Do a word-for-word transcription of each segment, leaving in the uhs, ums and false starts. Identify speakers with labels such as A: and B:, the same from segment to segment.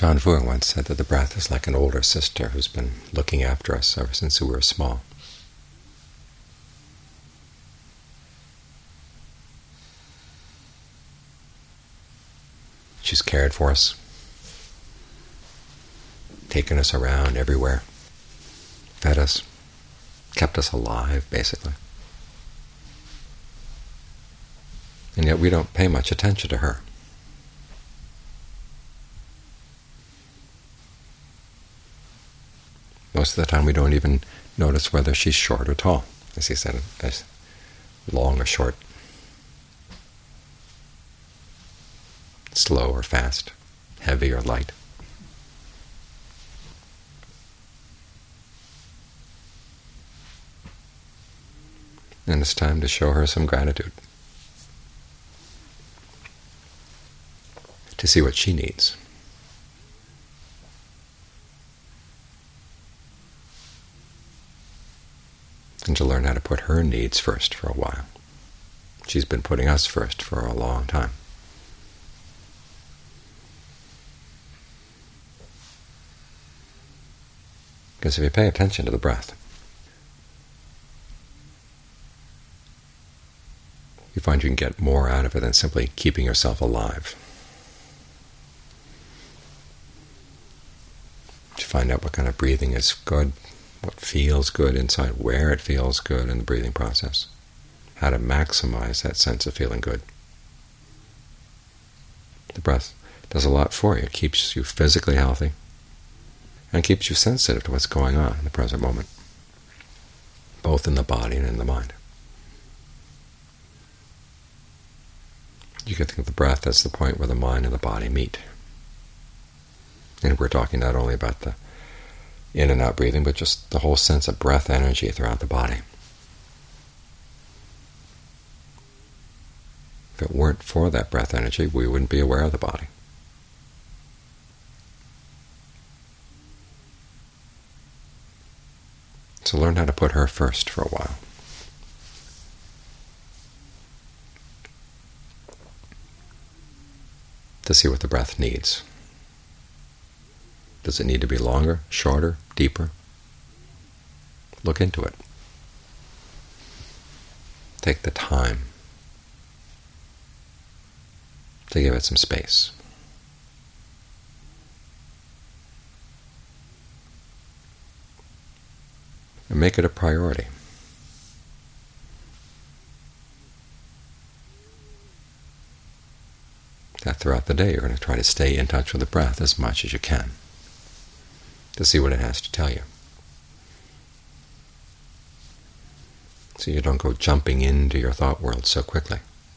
A: John Vuong once said that the breath is like an older sister who's been looking after us ever since we were small. She's cared for us, taken us around everywhere, fed us, kept us alive, basically. And yet we don't pay much attention to her. Most of the time we don't even notice whether she's short or tall, as he said, as long or short, slow or fast, heavy or light. And it's time to show her some gratitude, to see what she needs. And to learn how to put her needs first for a while. She's been putting us first for a long time. Because if you pay attention to the breath, you find you can get more out of it than simply keeping yourself alive. You find out what kind of breathing is good, what feels good inside, where it feels good in the breathing process, how to maximize that sense of feeling good. The breath does a lot for you. It keeps you physically healthy and keeps you sensitive to what's going on in the present moment, both in the body and in the mind. You can think of the breath as the point where the mind and the body meet. And we're talking not only about the in and out breathing, but just the whole sense of breath energy throughout the body. If it weren't for that breath energy, we wouldn't be aware of the body. So learn how to put her first for a while. To see what the breath needs. Does it need to be longer, shorter, deeper? Look into it. Take the time to give it some space. And make it a priority. That throughout the day you're going to try to stay in touch with the breath as much as you can, to see what it has to tell you. So you don't go jumping into your thought world so quickly.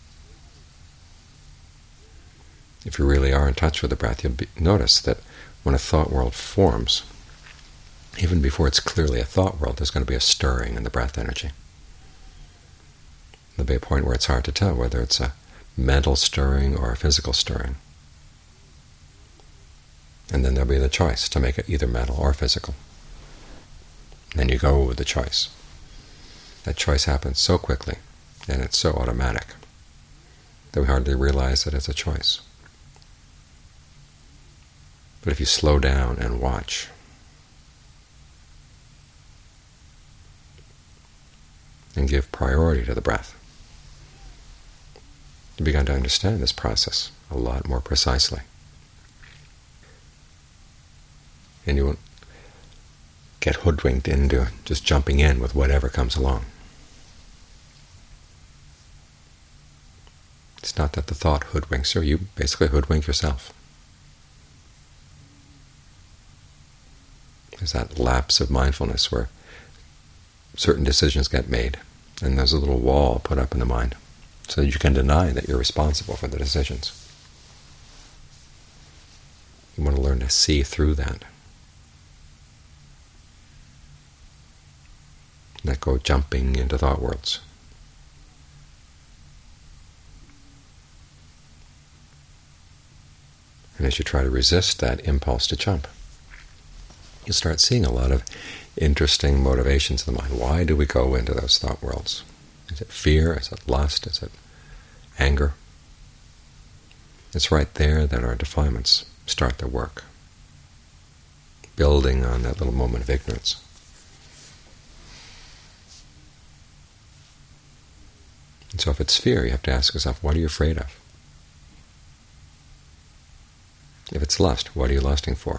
A: If you really are in touch with the breath, you'll be, notice that when a thought world forms, even before it's clearly a thought world, there's going to be a stirring in the breath energy. There'll be a point where it's hard to tell whether it's a mental stirring or a physical stirring. And then there'll be the choice to make it either mental or physical. And then you go with the choice. That choice happens so quickly, and it's so automatic, that we hardly realize that it's a choice. But if you slow down and watch, and give priority to the breath, you begin to understand this process a lot more precisely. And you won't get hoodwinked into just jumping in with whatever comes along. It's not that the thought hoodwinks you, you basically hoodwink yourself. There's that lapse of mindfulness where certain decisions get made, and there's a little wall put up in the mind, so that you can deny that you're responsible for the decisions. You want to learn to see through that. Not go jumping into thought worlds. And as you try to resist that impulse to jump, you start seeing a lot of interesting motivations in the mind. Why do we go into those thought worlds? Is it fear? Is it lust? Is it anger? It's right there that our defilements start their work. building on that little moment of ignorance. And so if it's fear, you have to ask yourself, what are you afraid of? If it's lust, what are you lusting for?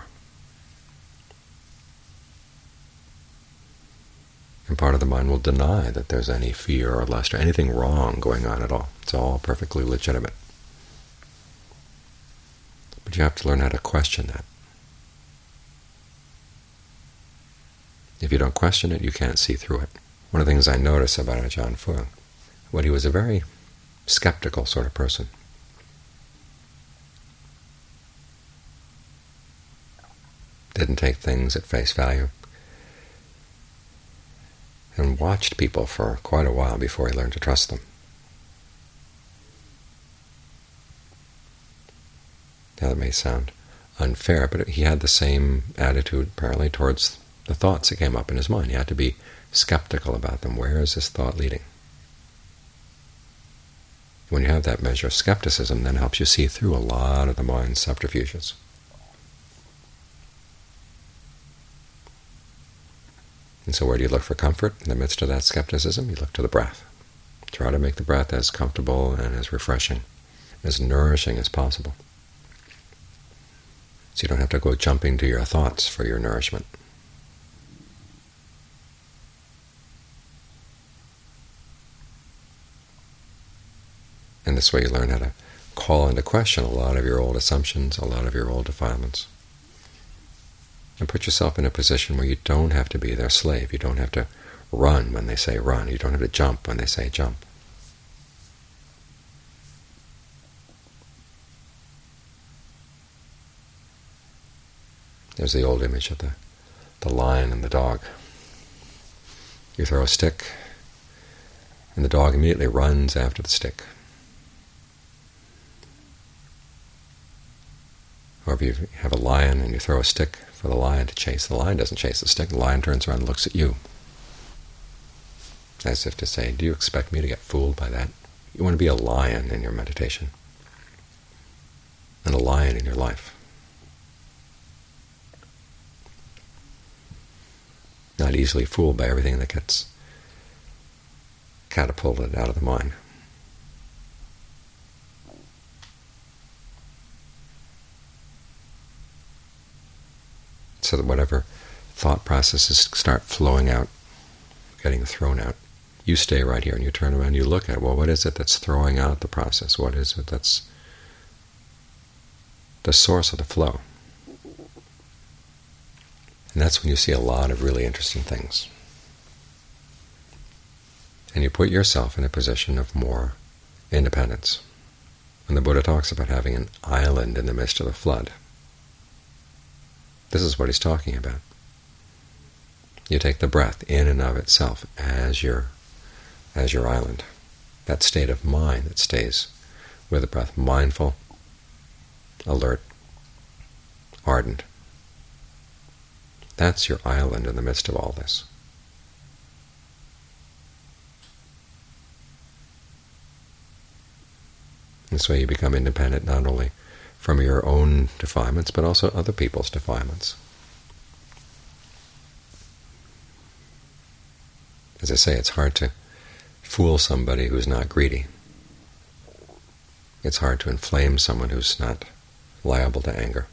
A: And part of the mind will deny that there's any fear or lust or anything wrong going on at all. It's all perfectly legitimate. But you have to learn how to question that. If you don't question it, you can't see through it. One of the things I notice about Ajahn Fuang, what he was a very skeptical sort of person. Didn't take things at face value, and watched people for quite a while before he learned to trust them. Now that may sound unfair, but he had the same attitude apparently towards the thoughts that came up in his mind. He had to be skeptical about them. Where is this thought leading? When you have that measure of skepticism, then it helps you see through a lot of the mind's subterfuges. And so where do you look for comfort in the midst of that skepticism? You look to the breath. Try to make the breath as comfortable and as refreshing, as nourishing as possible. So you don't have to go jumping to your thoughts for your nourishment. And this way you learn how to call into question a lot of your old assumptions, a lot of your old defilements. And put yourself in a position where you don't have to be their slave. You don't have to run when they say run. You don't have to jump when they say jump. There's the old image of the, the lion and the dog. You throw a stick, and the dog immediately runs after the stick. Or if you have a lion and you throw a stick for the lion to chase, the lion doesn't chase the stick. The lion turns around and looks at you, as if to say, do you expect me to get fooled by that? You want to be a lion in your meditation, and a lion in your life. Not easily fooled by everything that gets catapulted out of the mind. So that whatever thought processes start flowing out, getting thrown out, you stay right here and you turn around and you look at, well, what is it that's throwing out the process? What is it that's the source of the flow? And that's when you see a lot of really interesting things. And you put yourself in a position of more independence. When the Buddha talks about having an island in the midst of the flood, this is what he's talking about. You take the breath in and of itself as your, as your island, that state of mind that stays with the breath, mindful, alert, ardent. That's your island in the midst of all this. This way you become independent not only from your own defilements, but also other people's defilements. As I say, it's hard to fool somebody who's not greedy. It's hard to inflame someone who's not liable to anger.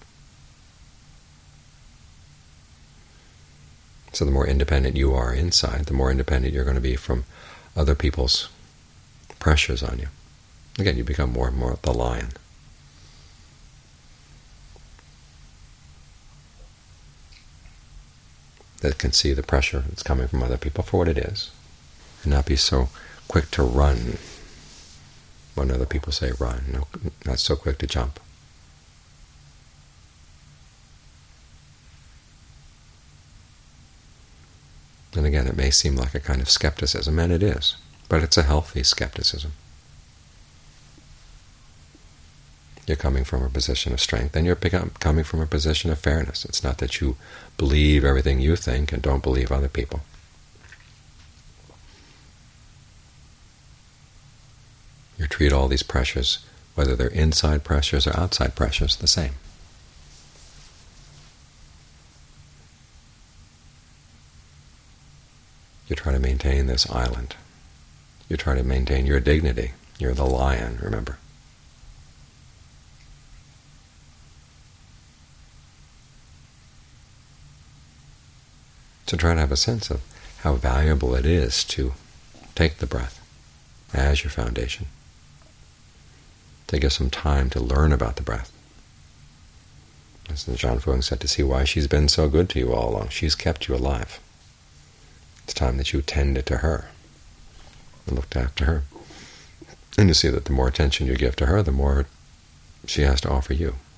A: So the more independent you are inside, the more independent you're going to be from other people's pressures on you. Again, you become more and more the lion. That can see the pressure that's coming from other people for what it is, and not be so quick to run when other people say run, no, not so quick to jump. And again, it may seem like a kind of skepticism, and it is, but it's a healthy skepticism. You're coming from a position of strength, and you're coming from a position of fairness. It's not that you believe everything you think and don't believe other people. You treat all these pressures, whether they're inside pressures or outside pressures, the same. You try to maintain this island. You try to maintain your dignity. You're the lion, remember. So try to have a sense of how valuable it is to take the breath as your foundation, to give some time to learn about the breath. As Ajaan Fuang said, to see why she's been so good to you all along. She's kept you alive. It's time that you tended to her and looked after her. And you see that the more attention you give to her, the more she has to offer you.